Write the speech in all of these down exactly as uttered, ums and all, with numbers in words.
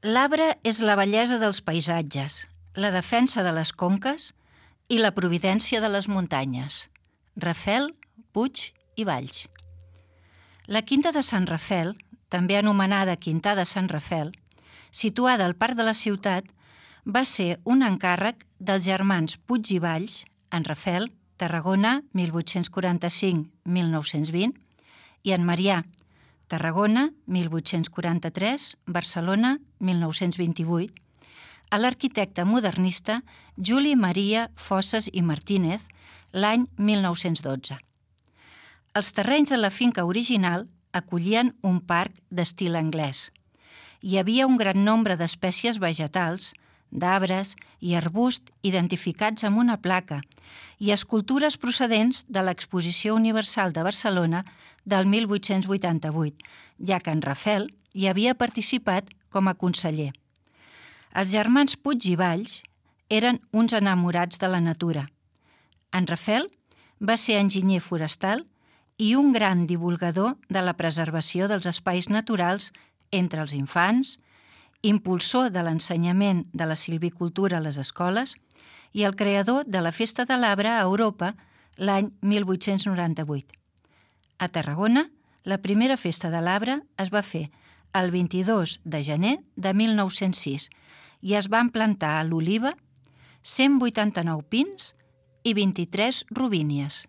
L'arbre és la bellesa dels paisatges, la defensa de les conques i la providència de les muntanyes. Rafel, Puig i Valls. La Quinta de Sant Rafel, també anomenada Quintà de Sant Rafel, situada al parc de la ciutat, va ser un encàrrec dels germans Puig i Valls, en Rafel, Tarragona, mil vuit-cents quaranta-cinc a mil nou-cents vint, i en Marià, Tarragona, mil vuit-cents quaranta-tres, Barcelona, mil nou-cents vint-i-vuit, a l'arquitecte modernista Juli Maria Fosses i Martínez l'any mil nou-cents dotze. Els terrenys de la finca original acollien un parc d'estil anglès. Hi havia un gran nombre d'espècies vegetals, d'arbres i arbusts identificats amb una placa i escultures procedents de l'Exposició Universal de Barcelona del mil vuit-cents vuitanta-vuit, ja que en Rafel hi havia participat com a conseller. Els germans Puig i Valls eren uns enamorats de la natura. En Rafel va ser enginyer forestal i un gran divulgador de la preservació dels espais naturals entre els infants, impulsor de l'ensenyament de la silvicultura a les escoles i el creador de la Festa de l'Arbre a Europa l'any mil vuit-cents noranta-vuit. A Tarragona, la primera Festa de l'Arbre es va fer el vint-i-dos de gener de mil nou-cents sis i es van plantar a l'oliva cent vuitanta-nou pins i vint-i-tres robínies.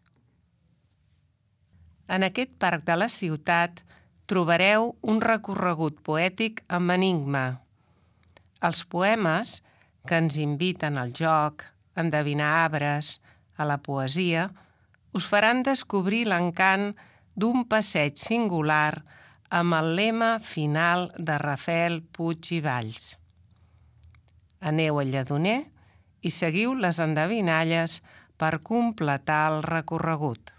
En aquest parc de la ciutat trobareu un recorregut poètic amb enigma. Els poemes, que ens inviten al joc, a endevinar arbres, a la poesia, us faran descobrir l'encant d'un passeig singular amb el lema final de Rafel, Puig i Valls. Aneu al Lledoner i seguiu les endevinalles per completar el recorregut.